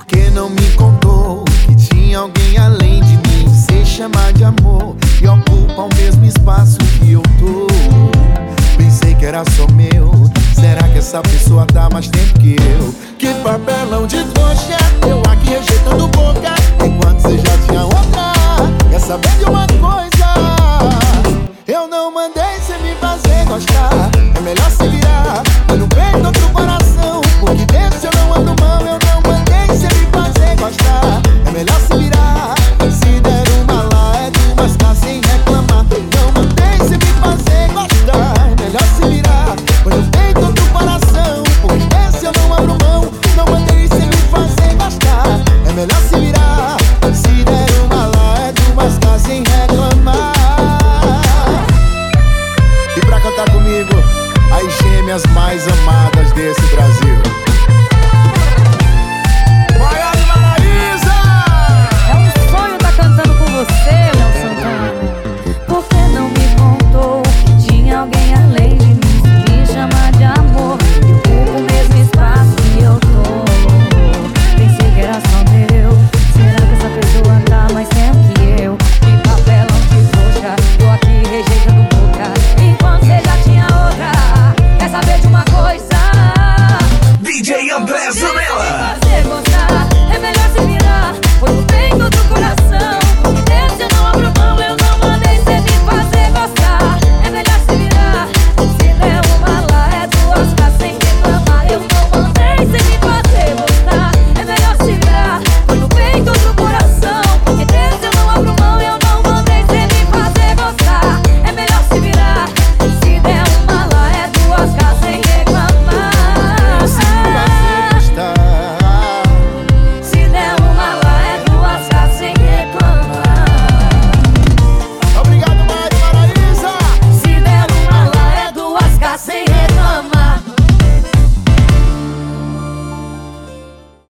Porque não me contou que tinha alguém além de mim. Cê chama de amor e ocupa o mesmo espaço que eu tô. Pensei que era só meu. Será que essa pessoa tá mais tempo que eu? Que papelão de trouxa é